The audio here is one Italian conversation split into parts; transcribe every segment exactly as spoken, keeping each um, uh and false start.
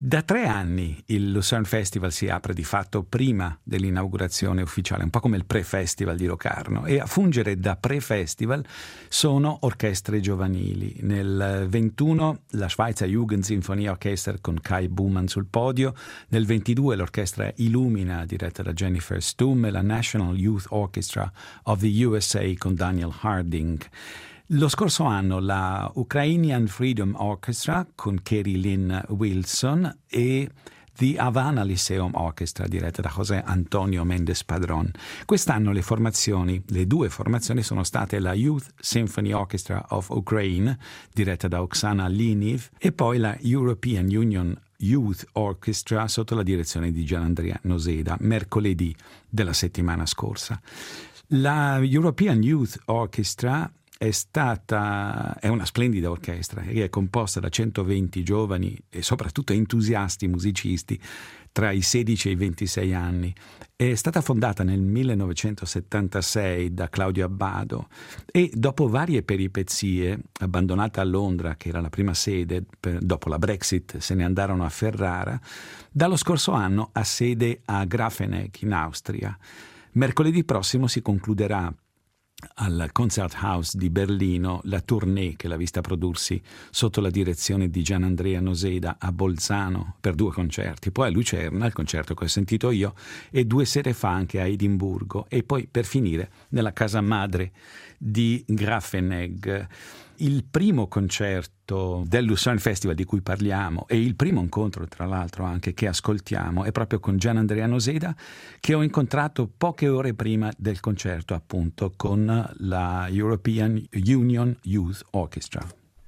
Da tre anni il Lucerne Festival si apre di fatto prima dell'inaugurazione ufficiale, un po' come il pre-festival di Locarno, e a fungere da pre-festival sono orchestre giovanili. Nel ventuno la Schweizer Jugendsinfonieorchester con Kai Buhmann sul podio, nel ventidue l'orchestra Illumina diretta da Jennifer Stumm e la National Youth Orchestra of the U S A con Daniel Harding. Lo scorso anno la Ukrainian Freedom Orchestra con Kerry Lynn Wilson e The Havana Lyceum Orchestra diretta da José Antonio Méndez Padrón. Quest'anno le formazioni, le due formazioni sono state la Youth Symphony Orchestra of Ukraine diretta da Oksana Liniv e poi la European Union Youth Orchestra sotto la direzione di Gianandrea Noseda, mercoledì della settimana scorsa. La European Youth Orchestra è stata è una splendida orchestra che è composta da centoventi giovani e soprattutto entusiasti musicisti tra i sedici e i ventisei anni. È stata fondata nel millenovecentosettantasei da Claudio Abbado e dopo varie peripezie, abbandonata a Londra, che era la prima sede, per, dopo la Brexit se ne andarono a Ferrara, dallo scorso anno ha sede a Grafenegg in Austria. Mercoledì prossimo si concluderà al Konzerthaus di Berlino la tournée che l'ha vista prodursi sotto la direzione di Gianandrea Noseda a Bolzano per due concerti, poi a Lucerna, il concerto che ho sentito io, e due sere fa anche a Edimburgo, e poi per finire nella casa madre di Grafenegg. Il primo concerto del Lucerne Festival di cui parliamo e il primo incontro tra l'altro anche che ascoltiamo è proprio con Gianandrea Noseda, che ho incontrato poche ore prima del concerto appunto con la European Union Youth Orchestra.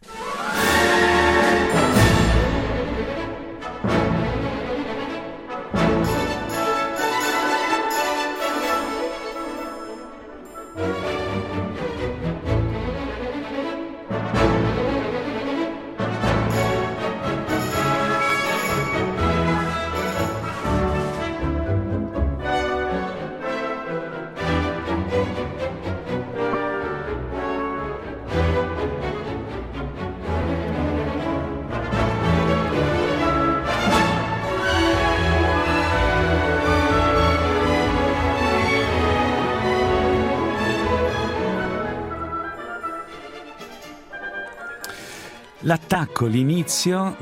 L'attacco, l'inizio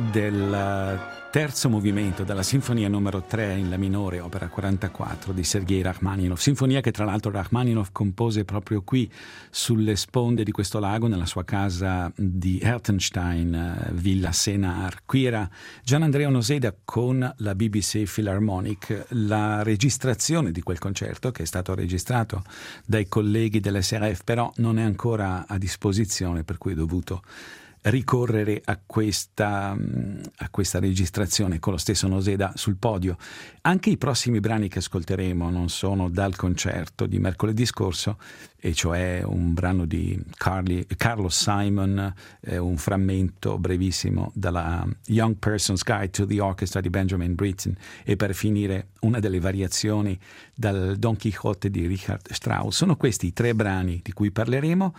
del terzo movimento della sinfonia numero tre in la minore, opera quarantaquattro di Sergei Rachmaninov, sinfonia che tra l'altro Rachmaninov compose proprio qui sulle sponde di questo lago nella sua casa di Hertenstein, Villa Senar. Qui era Gianandrea Noseda con la B B C Philharmonic. La registrazione di quel concerto, che è stato registrato dai colleghi dell'S R F, però non è ancora a disposizione, per cui ho dovuto ricorrere a questa, a questa registrazione con lo stesso Noseda sul podio. Anche i prossimi brani che ascolteremo non sono dal concerto di mercoledì scorso, e cioè un brano di Carly, Carlos Simon, eh, un frammento brevissimo dalla Young Person's Guide to the Orchestra di Benjamin Britten, e per finire una delle variazioni dal Don Quixote di Richard Strauss. Sono questi i tre brani di cui parleremo.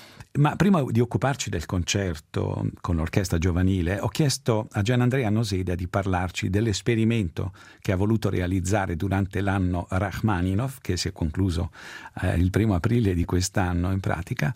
Ma prima di occuparci del concerto con l'orchestra giovanile, ho chiesto a Gianandrea Noseda di parlarci dell'esperimento che ha voluto realizzare durante l'anno Rachmaninov, che si è concluso eh, il primo aprile di quest'anno in pratica,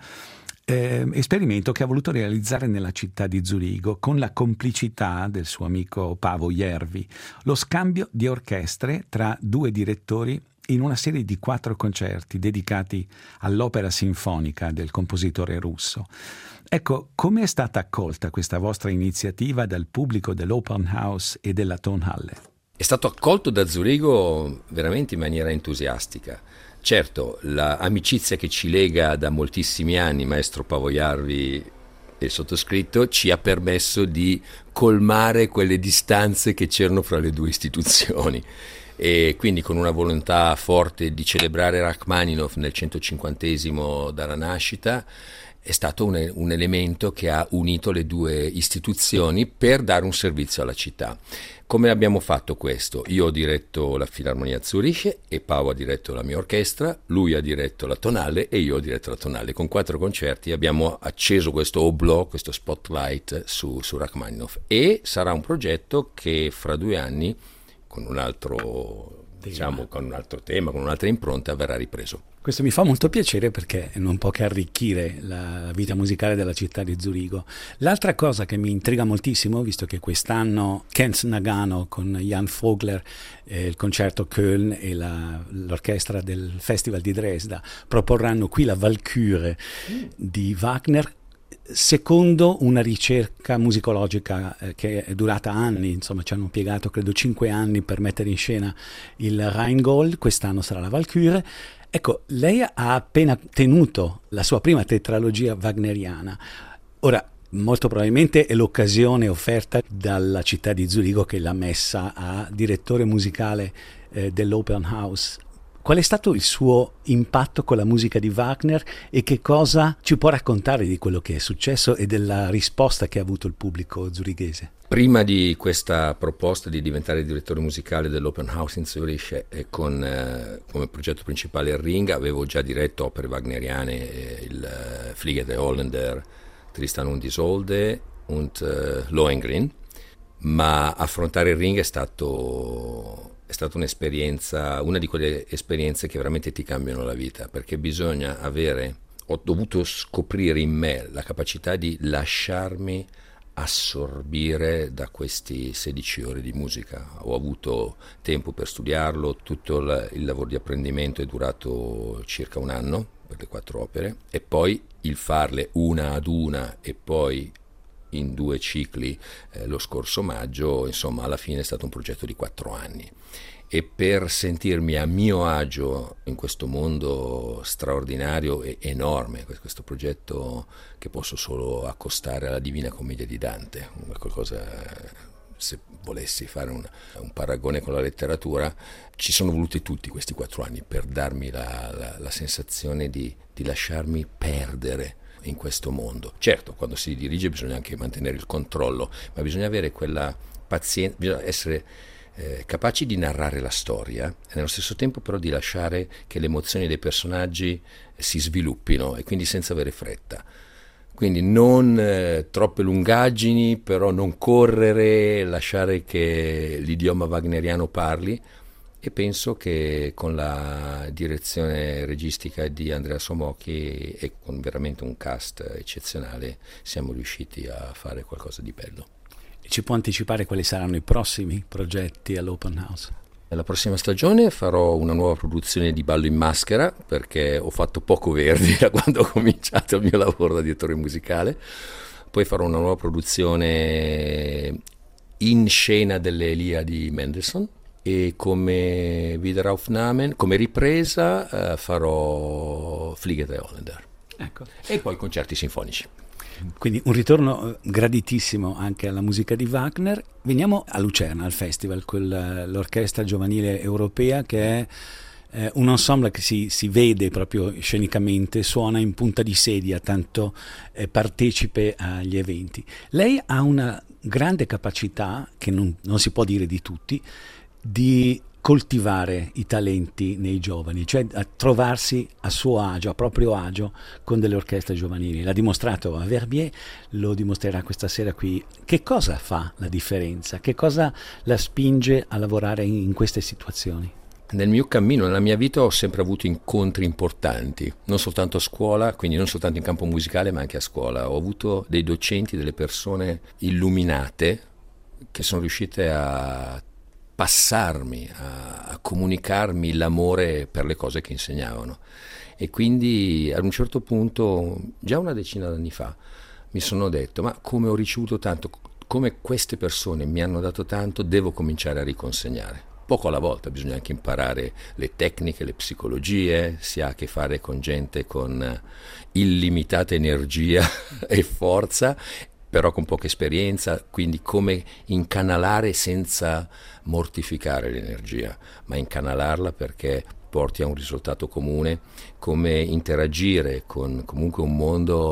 eh, esperimento che ha voluto realizzare nella città di Zurigo con la complicità del suo amico Paavo Järvi, lo scambio di orchestre tra due direttori in una serie di quattro concerti dedicati all'opera sinfonica del compositore russo. Ecco, come è stata accolta questa vostra iniziativa dal pubblico dell'Open House e della Tonhalle? È stato accolto da Zurigo veramente in maniera entusiastica. Certo, l'amicizia che ci lega da moltissimi anni, maestro Paavo Järvi e il sottoscritto, ci ha permesso di colmare quelle distanze che c'erano fra le due istituzioni. E quindi con una volontà forte di celebrare Rachmaninov nel centocinquantesimo dalla nascita, è stato un, un elemento che ha unito le due istituzioni per dare un servizio alla città. Come abbiamo fatto questo? Io ho diretto la Filarmonia Zuriche e Paolo ha diretto la mia orchestra, lui ha diretto la tonale e io ho diretto la tonale. Con quattro concerti abbiamo acceso questo oblò, questo spotlight su, su Rachmaninoff, e sarà un progetto che fra due anni, con un altro, diciamo, con un altro tema, con un'altra impronta, verrà ripreso. Questo mi fa molto piacere perché non può che arricchire la vita musicale della città di Zurigo. L'altra cosa che mi intriga moltissimo, visto che quest'anno Kenz Nagano con Jan Vogler, eh, il concerto Köln e la, l'orchestra del Festival di Dresda proporranno qui la Walküre di Wagner, secondo una ricerca musicologica eh, che è durata anni, insomma ci hanno impiegato credo cinque anni per mettere in scena il Rheingold, quest'anno sarà la Walküre. Ecco, lei ha appena tenuto la sua prima tetralogia wagneriana. Ora, molto probabilmente è l'occasione offerta dalla città di Zurigo che l'ha messa a direttore musicale eh, dell'Open House. Qual è stato il suo impatto con la musica di Wagner e che cosa ci può raccontare di quello che è successo e della risposta che ha avuto il pubblico zurighese? Prima di questa proposta di diventare direttore musicale dell'Open House in Zurich e con eh, come progetto principale il Ring, avevo già diretto opere wagneriane, eh, il uh, Fliege der Holländer, Tristan und Isolde und uh, Lohengrin, ma affrontare il Ring è stato... è stata un'esperienza, una di quelle esperienze che veramente ti cambiano la vita, perché bisogna avere, ho dovuto scoprire in me la capacità di lasciarmi assorbire da questi sedici ore di musica. Ho avuto tempo per studiarlo, tutto il, il lavoro di apprendimento è durato circa un anno per le quattro opere, e poi il farle una ad una e poi in due cicli eh, lo scorso maggio, insomma alla fine è stato un progetto di quattro anni, e per sentirmi a mio agio in questo mondo straordinario e enorme, questo progetto che posso solo accostare alla Divina Commedia di Dante, qualcosa, se volessi fare un, un paragone con la letteratura, ci sono voluti tutti questi quattro anni per darmi la, la, la sensazione di, di lasciarmi perdere in questo mondo. Certo, quando si dirige bisogna anche mantenere il controllo, ma bisogna avere quella pazienza, bisogna essere eh, capaci di narrare la storia e nello stesso tempo però di lasciare che le emozioni dei personaggi si sviluppino, e quindi senza avere fretta. Quindi non eh, troppe lungaggini, però non correre, lasciare che l'idioma wagneriano parli. E penso che con la direzione registica di Andrea Somocchi e con veramente un cast eccezionale siamo riusciti a fare qualcosa di bello. Ci può anticipare quali saranno i prossimi progetti all'Open House? La prossima stagione farò una nuova produzione di Ballo in Maschera, perché ho fatto poco Verdi da quando ho cominciato il mio lavoro da direttore musicale. Poi farò una nuova produzione in scena delle Elia di Mendelssohn, e come Wiederaufnahmen, come ripresa, eh, farò Fliege der Holländer. Ecco. E poi concerti sinfonici. Quindi un ritorno graditissimo anche alla musica di Wagner. Veniamo a Lucerna, al festival, con l'orchestra giovanile europea, che è eh, un ensemble che si, si vede proprio scenicamente, suona in punta di sedia, tanto eh, partecipe agli eventi. Lei ha una grande capacità, che non, non si può dire di tutti, di coltivare i talenti nei giovani, cioè a trovarsi a suo agio, a proprio agio con delle orchestre giovanili. L'ha dimostrato a Verbier, lo dimostrerà questa sera qui. Che cosa fa la differenza? Che cosa la spinge a lavorare in, in queste situazioni? Nel mio cammino, nella mia vita, ho sempre avuto incontri importanti, non soltanto a scuola, quindi non soltanto in campo musicale, ma anche a scuola. Ho avuto dei docenti, delle persone illuminate che sono riuscite a passarmi, a, a comunicarmi l'amore per le cose che insegnavano, e quindi ad un certo punto, già una decina d'anni fa, mi sono detto: ma come ho ricevuto tanto, come queste persone mi hanno dato tanto, devo cominciare a riconsegnare. Poco alla volta, bisogna anche imparare le tecniche, le psicologie, si ha a che fare con gente con illimitata energia e forza, però con poca esperienza, quindi come incanalare senza mortificare l'energia, ma incanalarla perché porti a un risultato comune, come interagire con comunque un mondo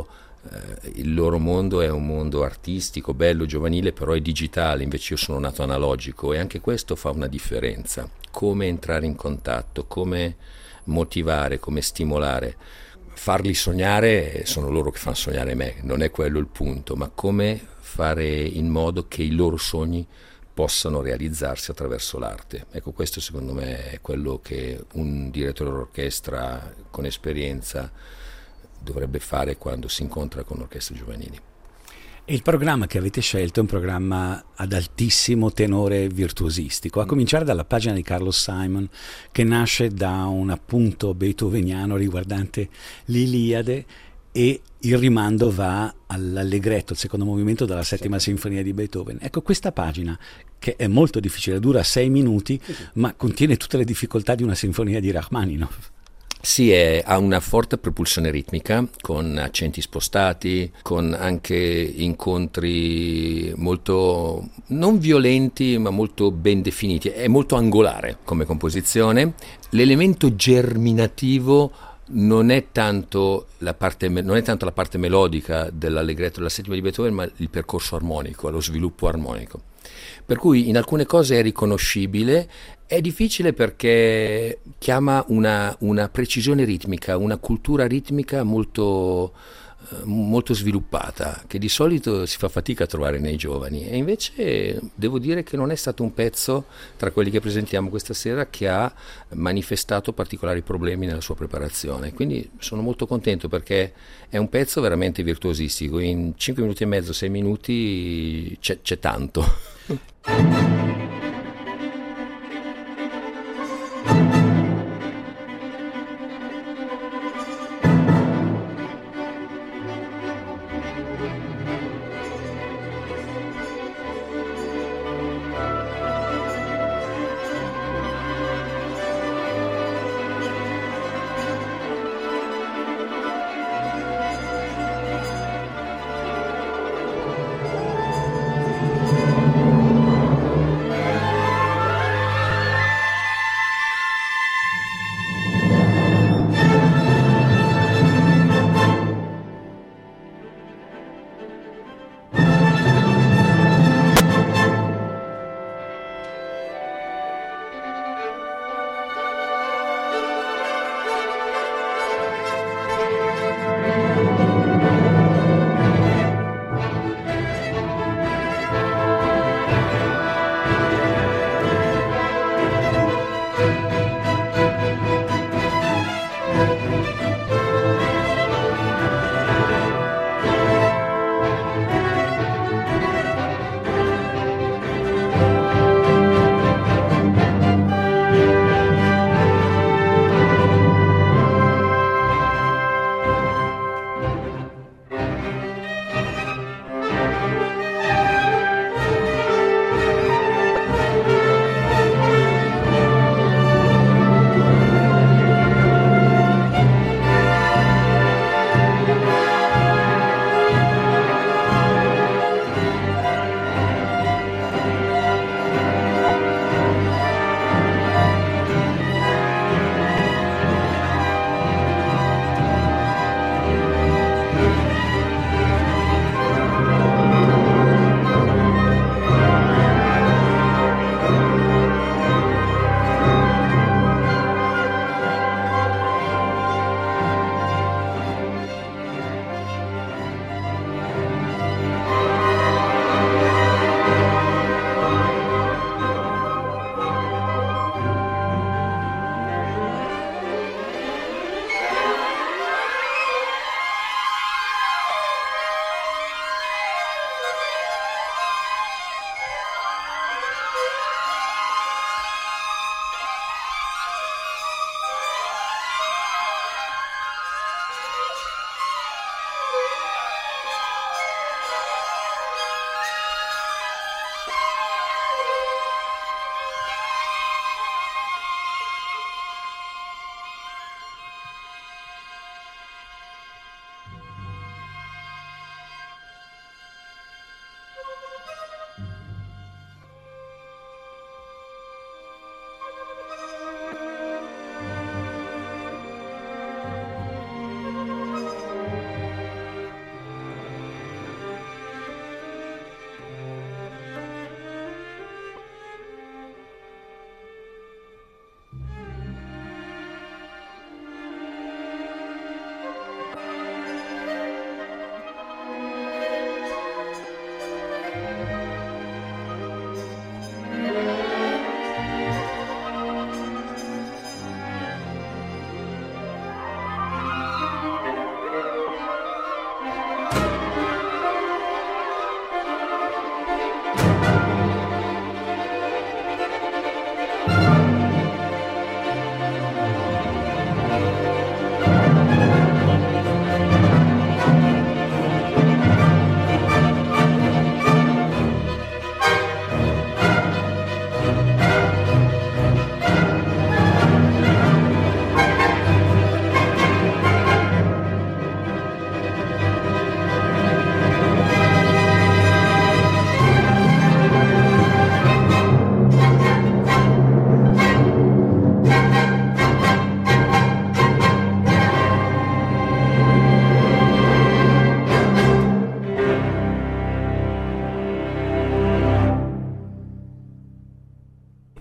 eh, il loro mondo è un mondo artistico, bello, giovanile, però è digitale, invece io sono nato analogico, e anche questo fa una differenza. Come entrare in contatto, come motivare, come stimolare, farli sognare, sono loro che fanno sognare me, non è quello il punto, ma come fare in modo che i loro sogni possano realizzarsi attraverso l'arte. Ecco, questo secondo me è quello che un direttore d'orchestra con esperienza dovrebbe fare quando si incontra con orchestre giovanili. E il programma che avete scelto è un programma ad altissimo tenore virtuosistico, a cominciare dalla pagina di Carlos Simon, che nasce da un appunto beethoveniano riguardante l'Iliade, e il rimando va all'allegretto, il secondo movimento della settima sinfonia di Beethoven. Ecco, questa pagina, che è molto difficile, dura sei minuti, ma contiene tutte le difficoltà di una sinfonia di Rachmaninov. Sì, è, ha una forte propulsione ritmica, con accenti spostati, con anche incontri molto, non violenti, ma molto ben definiti. È molto angolare come composizione. L'elemento germinativo non è tanto la parte, non è tanto la parte melodica dell'allegretto della settima di Beethoven, ma il percorso armonico, lo sviluppo armonico. Per cui in alcune cose è riconoscibile, è difficile perché chiama una, una precisione ritmica, una cultura ritmica molto, molto sviluppata, che di solito si fa fatica a trovare nei giovani, e invece devo dire che non è stato un pezzo tra quelli che presentiamo questa sera che ha manifestato particolari problemi nella sua preparazione. Quindi sono molto contento, perché è un pezzo veramente virtuosistico, in cinque minuti e mezzo, sei minuti c'è, c'è tanto.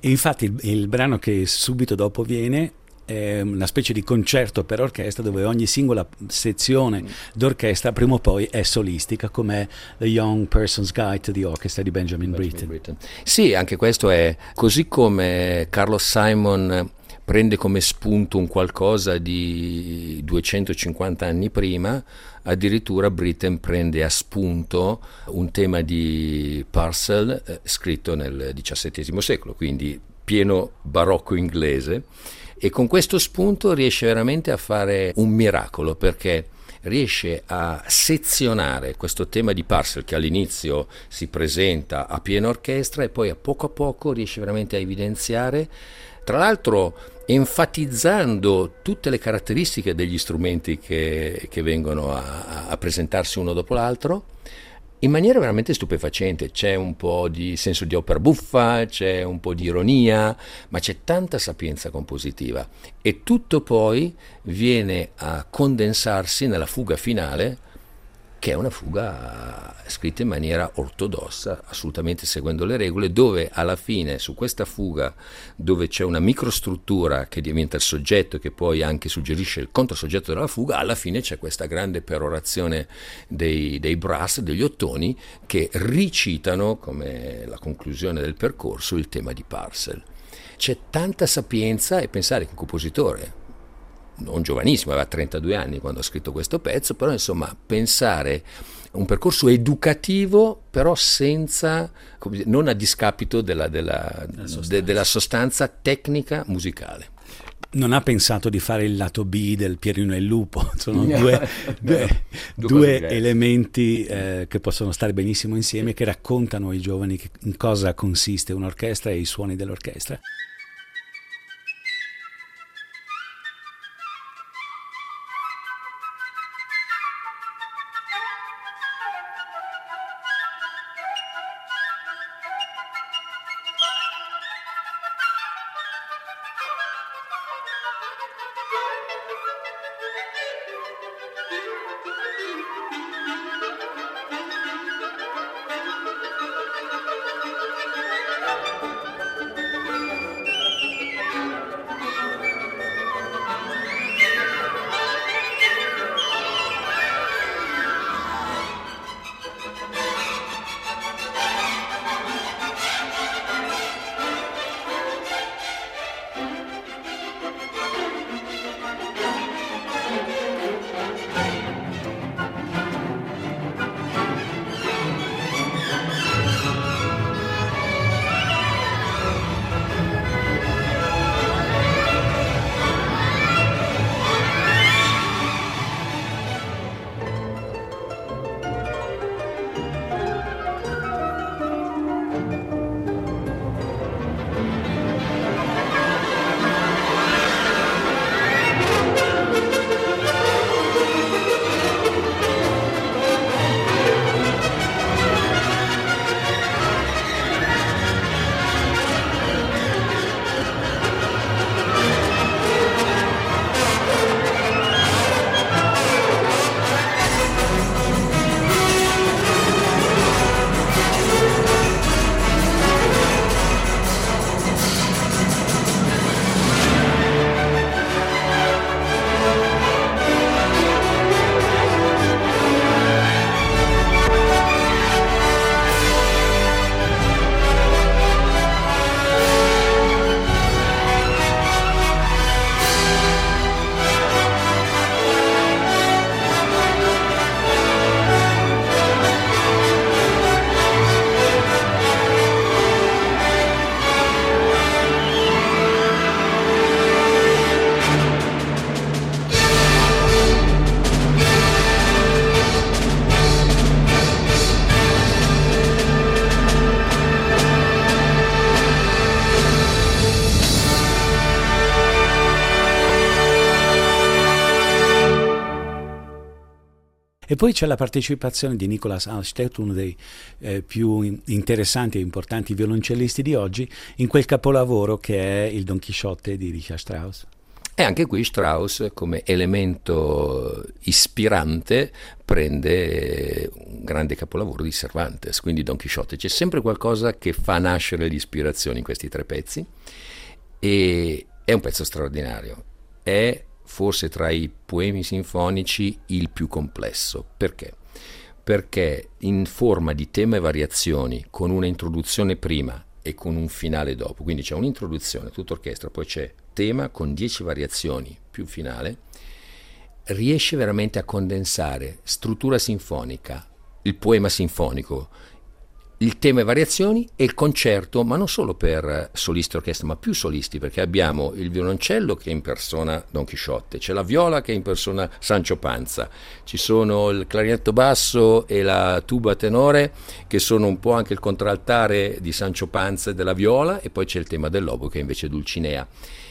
E infatti il, il brano che subito dopo viene è una specie di concerto per orchestra dove ogni singola sezione d'orchestra prima o poi è solistica, come The Young Person's Guide to the Orchestra di Benjamin, Benjamin Britten. Britten. Sì, anche questo è così come Carlos Simon prende come spunto un qualcosa di duecentocinquanta anni prima, addirittura Britten prende a spunto un tema di Purcell eh, scritto nel diciassettesimo secolo, quindi pieno barocco inglese. E con questo spunto riesce veramente a fare un miracolo, perché riesce a sezionare questo tema di Purcell che all'inizio si presenta a piena orchestra e poi a poco a poco riesce veramente a evidenziare, tra l'altro enfatizzando tutte le caratteristiche degli strumenti che, che vengono a, a presentarsi uno dopo l'altro, in maniera veramente stupefacente. C'è un po' di senso di opera buffa, c'è un po' di ironia, ma c'è tanta sapienza compositiva e tutto poi viene a condensarsi nella fuga finale, che è una fuga scritta in maniera ortodossa, assolutamente seguendo le regole, dove alla fine su questa fuga, dove c'è una microstruttura che diventa il soggetto, che poi anche suggerisce il controsoggetto della fuga, alla fine c'è questa grande perorazione dei, dei brass, degli ottoni, che ricitano, come la conclusione del percorso, il tema di Purcell. C'è tanta sapienza, e pensare che un compositore non giovanissimo, aveva trentadue anni quando ha scritto questo pezzo, però insomma pensare un percorso educativo però senza, come dire, non a discapito della, della, sostanza. De, della sostanza tecnica musicale. Non ha pensato di fare il lato B del Pierino e il Lupo, sono due, due, due elementi eh, che possono stare benissimo insieme, che raccontano ai giovani che, in cosa consiste un'orchestra e i suoni dell'orchestra. E poi c'è la partecipazione di Nicolas Halstead, uno dei eh, più in- interessanti e importanti violoncellisti di oggi, in quel capolavoro che è il Don Chisciotte di Richard Strauss. È E anche qui Strauss, come elemento ispirante, prende un grande capolavoro di Cervantes, quindi Don Chisciotte. C'è sempre qualcosa che fa nascere l'ispirazione in questi tre pezzi, e è un pezzo straordinario. È forse tra i poemi sinfonici il più complesso. Perché? Perché in forma di tema e variazioni, con una introduzione prima e con un finale dopo, quindi c'è un'introduzione, tutta orchestra, poi c'è tema con dieci variazioni più finale, riesce veramente a condensare struttura sinfonica, il poema sinfonico, il tema e variazioni e il concerto, ma non solo per solisti e orchestra, ma più solisti, perché abbiamo il violoncello che impersona Don Chisciotte, c'è la viola che impersona Sancho Panza, ci sono il clarinetto basso e la tuba tenore che sono un po' anche il contraltare di Sancho Panza e della viola, e poi c'è il tema dell'oboe che è invece Dulcinea.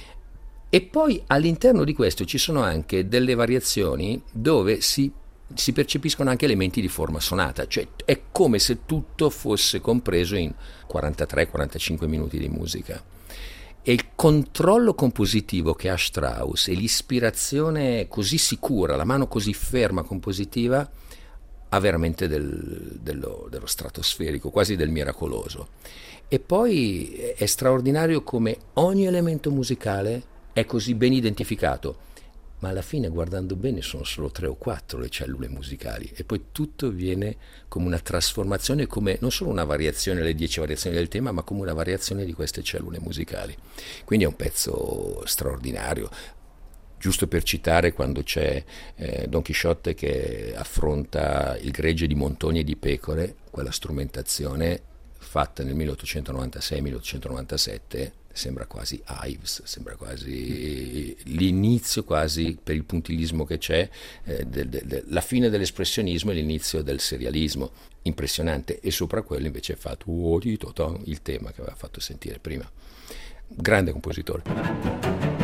E poi all'interno di questo ci sono anche delle variazioni dove si, si percepiscono anche elementi di forma sonata, cioè è come se tutto fosse compreso in quarantatré quarantacinque minuti di musica. E il controllo compositivo che ha Strauss e l'ispirazione così sicura, la mano così ferma compositiva, ha veramente del, dello, dello stratosferico, quasi del miracoloso. E poi è straordinario come ogni elemento musicale è così ben identificato, ma alla fine, guardando bene, sono solo tre o quattro le cellule musicali, e poi tutto viene come una trasformazione, come non solo una variazione, le dieci variazioni del tema, ma come una variazione di queste cellule musicali. Quindi è un pezzo straordinario. Giusto per citare, quando c'è eh, Don Chisciotte che affronta il gregge di montoni e di pecore, quella strumentazione fatta nel milleottocentonovantasei milleottocentonovantasette sembra quasi Ives, sembra quasi l'inizio, quasi per il puntillismo che c'è, eh, de, de, de, la fine dell'espressionismo e l'inizio del serialismo, impressionante. E sopra quello invece è fatto il tema che aveva fatto sentire prima. Grande compositore.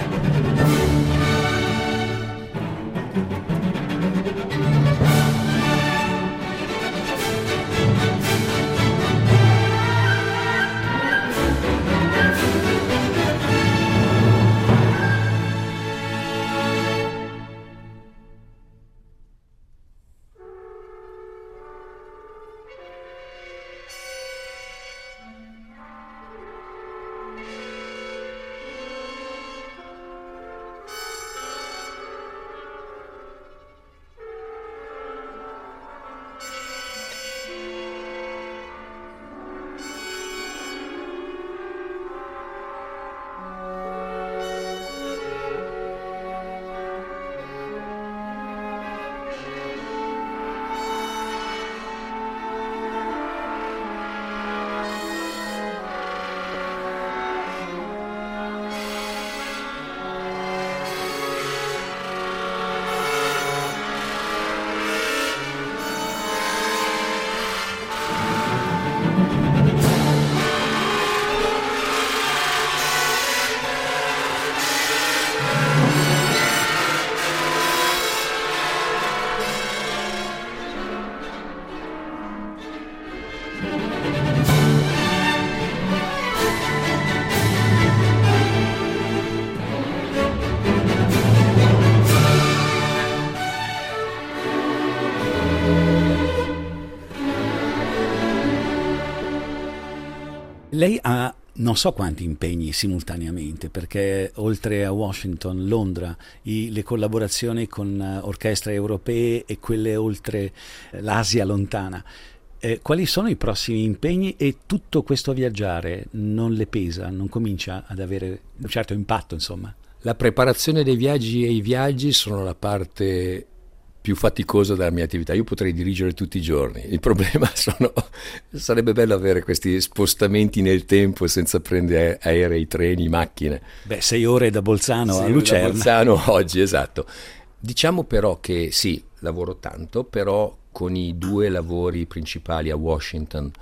Lei ha non so quanti impegni simultaneamente, perché oltre a Washington, Londra, i, le collaborazioni con uh, orchestre europee e quelle oltre uh, l'Asia lontana. Eh, quali sono i prossimi impegni, e tutto questo viaggiare non le pesa, non comincia ad avere un certo impatto, insomma? La preparazione dei viaggi e i viaggi sono la parte più faticosa della mia attività. Io potrei dirigere tutti i giorni, il problema sono sarebbe bello avere questi spostamenti nel tempo senza prendere aerei, treni, macchine. Beh, sei ore da Bolzano sei a Lucerna. Da Bolzano oggi, esatto. Diciamo però che sì, lavoro tanto, però con i due lavori principali a Washington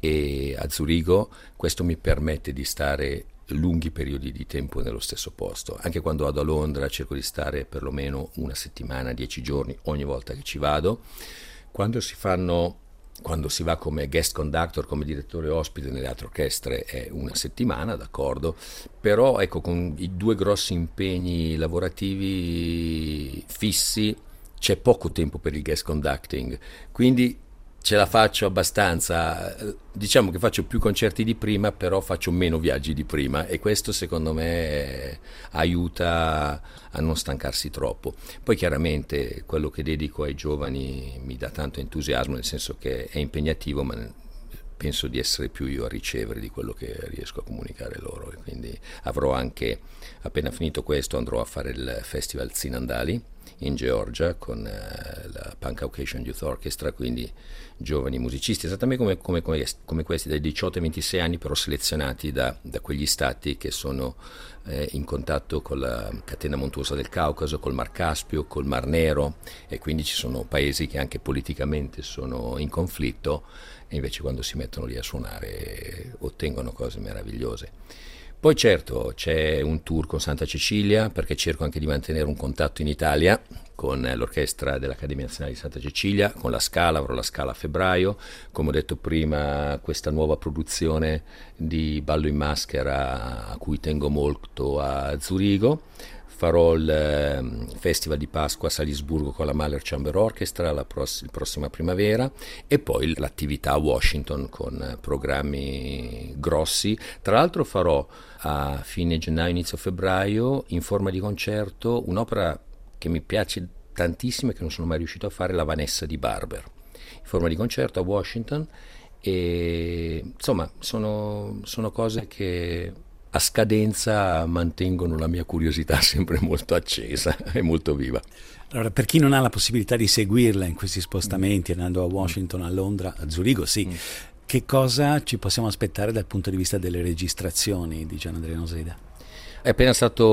e a Zurigo, questo mi permette di stare lunghi periodi di tempo nello stesso posto. Anche quando vado a Londra cerco di stare perlomeno una settimana, dieci giorni ogni volta che ci vado. Quando si fanno quando si va come guest conductor, come direttore ospite nelle altre orchestre è una settimana, d'accordo, però ecco, con i due grossi impegni lavorativi fissi c'è poco tempo per il guest conducting, quindi ce la faccio abbastanza, diciamo che faccio più concerti di prima, però faccio meno viaggi di prima, e questo secondo me aiuta a non stancarsi troppo. Poi chiaramente quello che dedico ai giovani mi dà tanto entusiasmo, nel senso che è impegnativo, ma penso di essere più io a ricevere di quello che riesco a comunicare loro, e quindi avrò anche, appena finito questo, andrò a fare il Festival Zinandali in Georgia con eh, la Pan Caucasian Youth Orchestra, quindi giovani musicisti, esattamente come, come, come, come questi, dai diciotto ai ventisei anni, però selezionati da, da quegli stati che sono eh, in contatto con la catena montuosa del Caucaso, col Mar Caspio, col Mar Nero, e quindi ci sono paesi che anche politicamente sono in conflitto, e invece quando si mettono lì a suonare ottengono cose meravigliose. Poi certo c'è un tour con Santa Cecilia, perché cerco anche di mantenere un contatto in Italia con l'orchestra dell'Accademia Nazionale di Santa Cecilia, con la Scala, avrò la Scala a febbraio, come ho detto prima questa nuova produzione di Ballo in Maschera a cui tengo molto a Zurigo. Farò il eh, Festival di Pasqua a Salisburgo con la Mahler Chamber Orchestra la pross- prossima primavera, e poi l'attività a Washington con programmi grossi. Tra l'altro farò a fine gennaio, inizio febbraio, in forma di concerto, un'opera che mi piace tantissimo e che non sono mai riuscito a fare, la Vanessa di Barber, in forma di concerto a Washington. E insomma sono, sono cose che a scadenza mantengono la mia curiosità sempre molto accesa e molto viva. Allora, per chi non ha la possibilità di seguirla in questi spostamenti, andando a Washington, a Londra, a Zurigo, sì, mm. che cosa ci possiamo aspettare dal punto di vista delle registrazioni di Gianandrea Noseda? È appena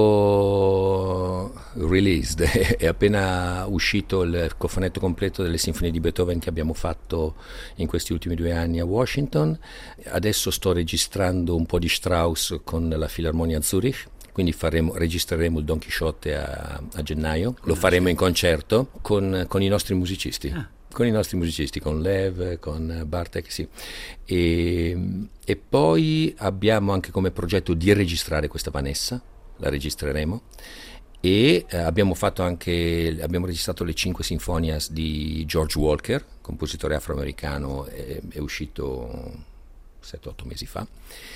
stato released, è appena uscito il cofanetto completo delle sinfonie di Beethoven che abbiamo fatto in questi ultimi due anni a Washington. Adesso sto registrando un po' di Strauss con la Filarmonia Zurich, quindi faremo, registreremo il Don Chisciotte a, a gennaio, lo faremo in concerto con, con i nostri musicisti. Ah. con i nostri musicisti, con Lev, con Bartek, sì. E, e poi abbiamo anche come progetto di registrare questa Vanessa, la registreremo, e eh, abbiamo fatto anche, abbiamo registrato le cinque sinfonias di George Walker, compositore afroamericano, è, è uscito sette otto mesi fa.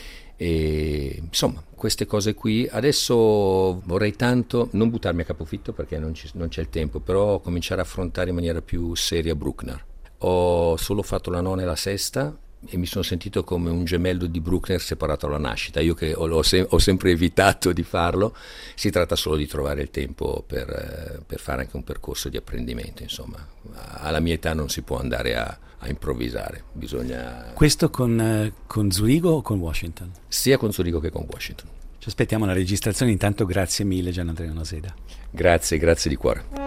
E, insomma, queste cose qui. Adesso vorrei tanto non buttarmi a capofitto perché non, ci, non c'è il tempo, però cominciare a affrontare in maniera più seria Bruckner. Ho solo fatto la nona e la sesta e mi sono sentito come un gemello di Bruckner separato alla nascita. Io che ho, ho, se, ho sempre evitato di farlo. Si tratta solo di trovare il tempo per, per fare anche un percorso di apprendimento. Insomma, alla mia età non si può andare a a improvvisare, bisogna... Questo con, con Zurigo o con Washington? Sia con Zurigo che con Washington. Ci aspettiamo la registrazione. Intanto grazie mille Gianandrea Noseda. Grazie, grazie di cuore.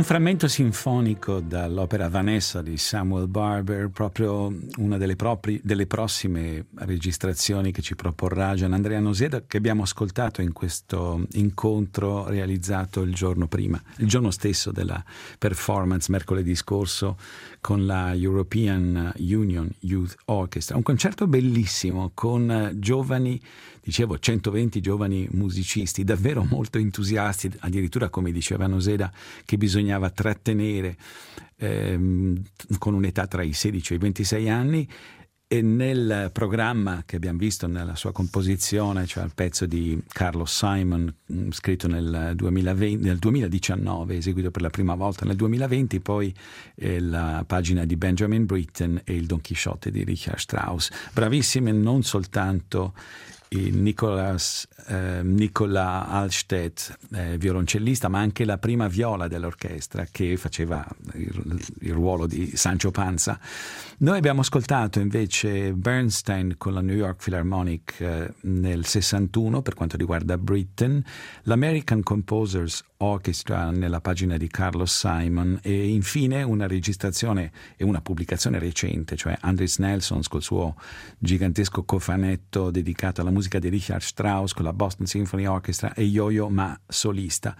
Un frammento sinfonico dall'opera Vanessa di Samuel Barber, proprio una delle, propri, delle prossime registrazioni che ci proporrà Gianandrea Noseda, che abbiamo ascoltato in questo incontro realizzato il giorno prima, il giorno stesso della performance, mercoledì scorso, con la European Union Youth Orchestra. Un concerto bellissimo con giovani, dicevo centoventi giovani musicisti, davvero molto entusiasti, addirittura come diceva Noseda che bisognava trattenere ehm, con un'età tra i sedici e i ventisei anni. E nel programma che abbiamo visto nella sua composizione, cioè il pezzo di Carlos Simon scritto nel, duemilaventi, nel duemiladiciannove, eseguito per la prima volta nel duemilaventi, poi eh, la pagina di Benjamin Britten e il Don Chisciotte di Richard Strauss. Bravissime non soltanto il Nicolas, eh, Nicola Alstedt, eh, violoncellista, ma anche la prima viola dell'orchestra che faceva il, il ruolo di Sancho Panza. Noi abbiamo ascoltato invece Bernstein con la New York Philharmonic eh, nel sessantuno per quanto riguarda Britten, l'American Composers Orchestra nella pagina di Carlos Simon e infine una registrazione e una pubblicazione recente, cioè Andris Nelsons col suo gigantesco cofanetto dedicato alla musica di Richard Strauss con la Boston Symphony Orchestra e Yo-Yo ma solista.